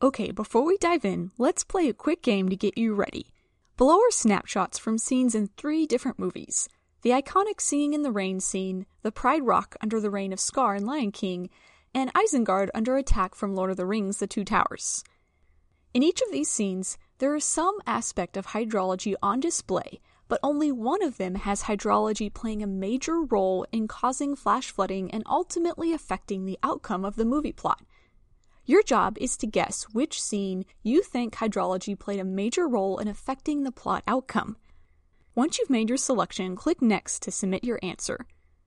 Okay, before we dive in, let's play a quick game to get you ready. Below are snapshots from scenes in 3 different movies. The iconic Singing in the Rain scene, the Pride Rock under the reign of Scar in Lion King, and Isengard under attack from Lord of the Rings: The Two Towers. In each of these scenes, there is some aspect of hydrology on display, but only one of them has hydrology playing a major role in causing flash flooding and ultimately affecting the outcome of the movie plot. Your job is to guess which scene you think hydrology played a major role in affecting the plot outcome. Once you've made your selection, click Next to submit your answer.